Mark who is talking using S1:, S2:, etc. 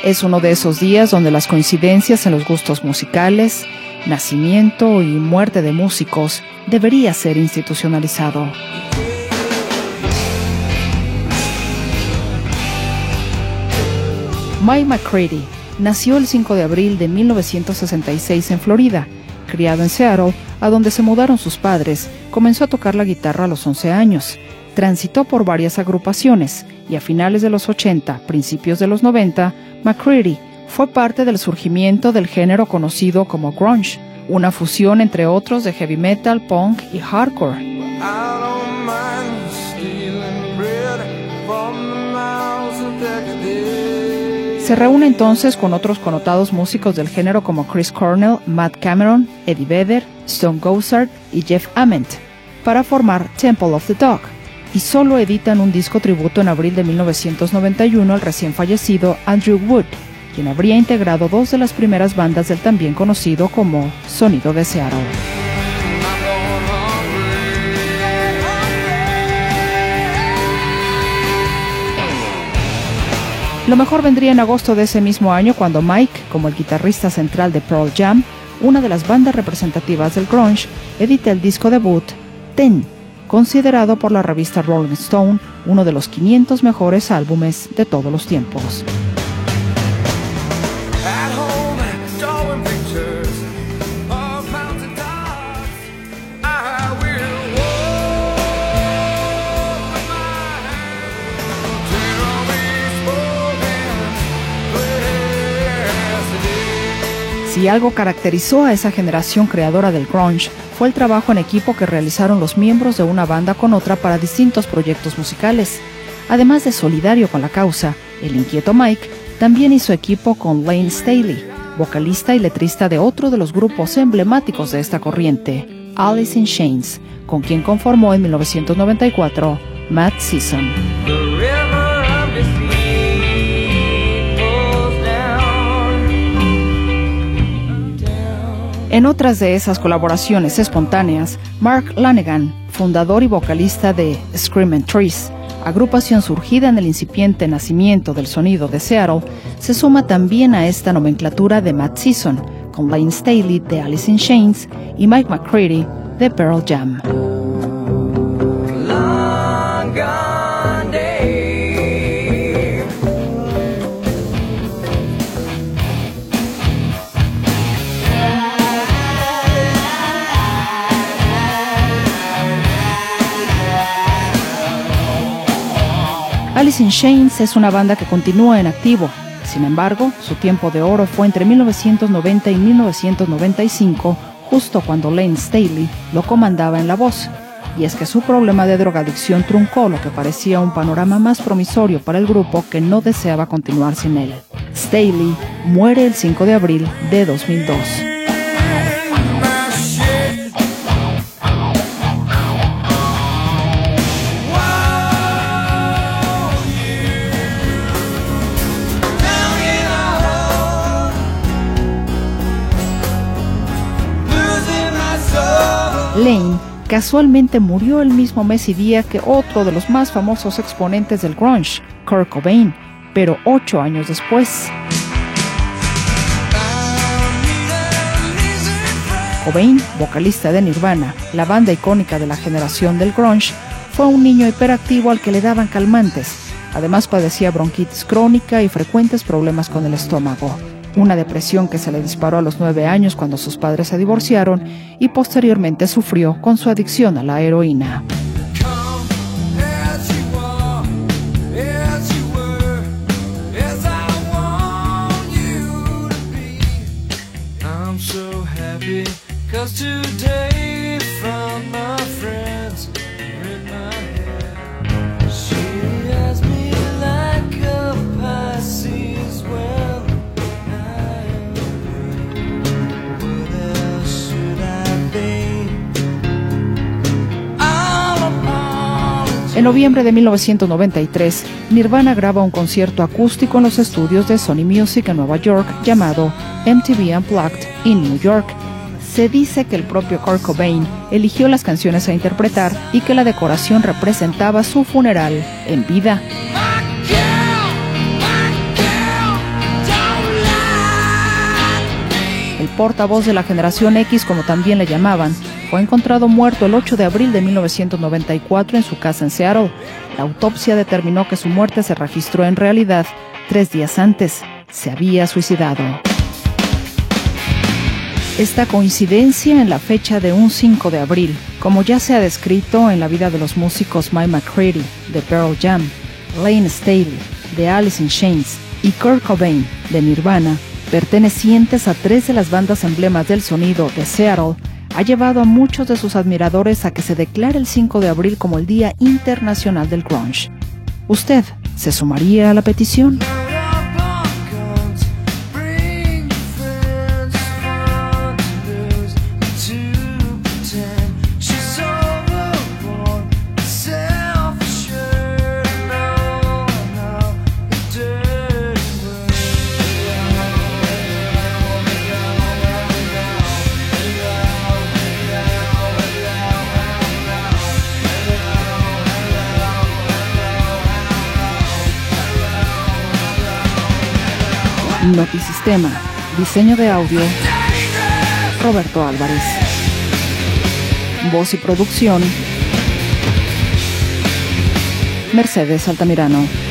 S1: Es uno de esos días donde las coincidencias en los gustos musicales, nacimiento y muerte de músicos debería ser institucionalizado. Mike McCready nació el 5 de abril de 1966 en Florida. Criado en Seattle, a donde se mudaron sus padres, comenzó a tocar la guitarra a los 11 años. Transitó por varias agrupaciones y a finales de los 80, principios de los 90, McCready fue parte del surgimiento del género conocido como grunge, una fusión entre otros de heavy metal, punk y hardcore. Se reúne entonces con otros connotados músicos del género como Chris Cornell, Matt Cameron, Eddie Vedder, Stone Gossard y Jeff Ament para formar Temple of the Dog, y solo editan un disco tributo en abril de 1991 al recién fallecido Andrew Wood, quien habría integrado dos de las primeras bandas del también conocido como Sonido de Seattle. Lo mejor vendría en agosto de ese mismo año cuando Mike, como el guitarrista central de Pearl Jam, una de las bandas representativas del grunge, edita el disco debut, Ten, considerado por la revista Rolling Stone uno de los 500 mejores álbumes de todos los tiempos. Si algo caracterizó a esa generación creadora del grunge, fue el trabajo en equipo que realizaron los miembros de una banda con otra para distintos proyectos musicales. Además de solidario con la causa, el inquieto Mike también hizo equipo con Layne Staley, vocalista y letrista de otro de los grupos emblemáticos de esta corriente, Alice in Chains, con quien conformó en 1994 Mad Season. En otras de esas colaboraciones espontáneas, Mark Lanegan, fundador y vocalista de Screaming Trees, agrupación surgida en el incipiente nacimiento del sonido de Seattle, se suma también a esta nomenclatura de Mad Season, con Layne Staley de Alice in Chains y Mike McCready de Pearl Jam. Alice in Chains es una banda que continúa en activo. Sin embargo, su tiempo de oro fue entre 1990 y 1995, justo cuando Layne Staley lo comandaba en la voz. Y es que su problema de drogadicción truncó lo que parecía un panorama más promisorio para el grupo que no deseaba continuar sin él. Staley muere el 5 de abril de 2002. Layne casualmente murió el mismo mes y día que otro de los más famosos exponentes del grunge, Kurt Cobain, pero 8 años después. Cobain, vocalista de Nirvana, la banda icónica de la generación del grunge, fue un niño hiperactivo al que le daban calmantes. Además padecía bronquitis crónica y frecuentes problemas con el estómago. Una depresión que se le disparó a los 9 años cuando sus padres se divorciaron y posteriormente sufrió con su adicción a la heroína. En noviembre de 1993, Nirvana graba un concierto acústico en los estudios de Sony Music en Nueva York llamado MTV Unplugged in New York. Se dice que el propio Kurt Cobain eligió las canciones a interpretar y que la decoración representaba su funeral en vida. portavoz de la generación X, como también le llamaban, fue encontrado muerto el 8 de abril de 1994 en su casa en Seattle. La autopsia determinó que su muerte se registró en realidad 3 días antes. Se había suicidado. Esta coincidencia en la fecha de un 5 de abril, como ya se ha descrito en la vida de los músicos Mike McCready, de Pearl Jam, Layne Staley, de Alice in Chains, y Kurt Cobain, de Nirvana, pertenecientes a 3 de las bandas emblemas del sonido de Seattle, ha llevado a muchos de sus admiradores a que se declare el 5 de abril como el Día Internacional del Grunge. ¿Usted se sumaría a la petición? Notisistema, diseño de audio, Roberto Álvarez. Voz y producción, Mercedes Altamirano.